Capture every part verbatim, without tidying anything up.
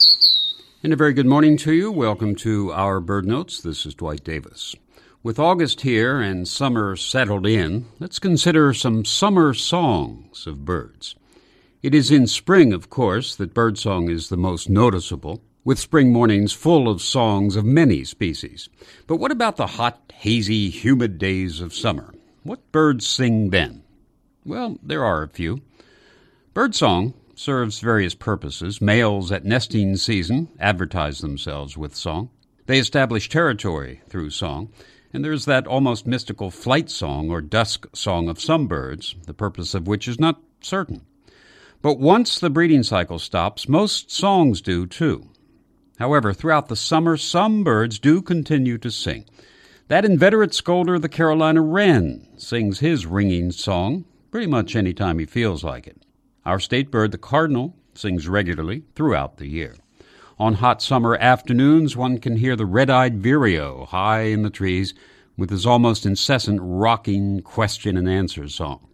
And a very good morning to you. Welcome to our Bird Notes. This is Dwight Davis. With August here and summer settled in, let's consider some summer songs of birds. It is in spring, of course, that birdsong is the most noticeable, with spring mornings full of songs of many species. But what about the hot, hazy, humid days of summer? What birds sing then? Well, there are a few. Birdsong serves various purposes. Males at nesting season advertise themselves with song. They establish territory through song. And there's that almost mystical flight song or dusk song of some birds, the purpose of which is not certain. But once the breeding cycle stops, most songs do too. However, throughout the summer, some birds do continue to sing. That inveterate scolder, the Carolina wren, sings his ringing song pretty much any time he feels like it. Our state bird, the cardinal, sings regularly throughout the year. On hot summer afternoons, one can hear the red-eyed vireo high in the trees with his almost incessant rocking question and answer song.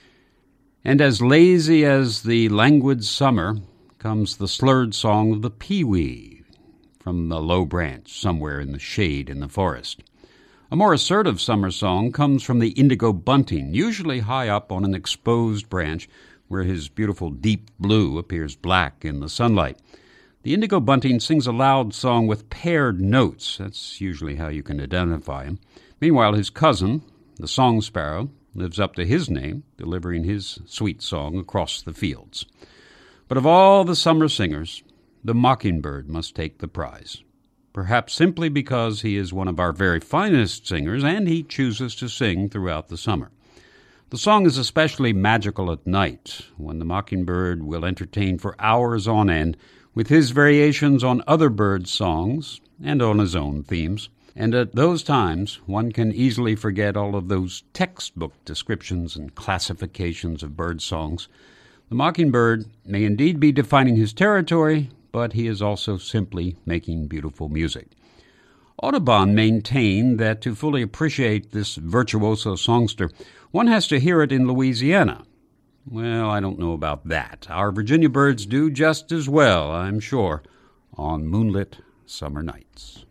And as lazy as the languid summer comes the slurred song of the pewee from the low branch somewhere in the shade in the forest. A more assertive summer song comes from the indigo bunting, usually high up on an exposed branch where his beautiful deep blue appears black in the sunlight. The indigo bunting sings a loud song with paired notes. That's usually how you can identify him. Meanwhile, his cousin, the song sparrow, lives up to his name, delivering his sweet song across the fields. But of all the summer singers, the mockingbird must take the prize, perhaps simply because he is one of our very finest singers and he chooses to sing throughout the summer. The song is especially magical at night, when the mockingbird will entertain for hours on end with his variations on other birds' songs and on his own themes. And at those times, one can easily forget all of those textbook descriptions and classifications of bird songs. The mockingbird may indeed be defining his territory, but he is also simply making beautiful music. Audubon maintained that to fully appreciate this virtuoso songster, one has to hear it in Louisiana. Well, I don't know about that. Our Virginia birds do just as well, I'm sure, on moonlit summer nights.